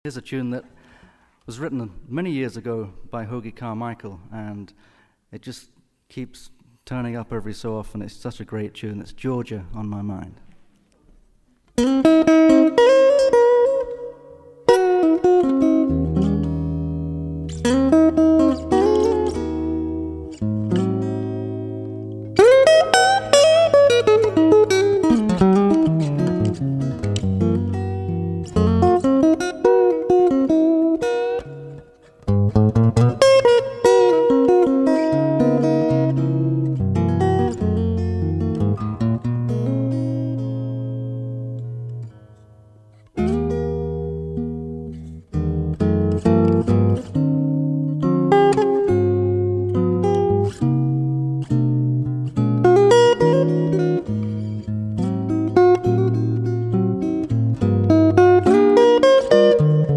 Here's a tune that was written many years ago by Hoagy Carmichael, and it just keeps turning up every so often. It's such a great tune. It's Georgia on My Mind.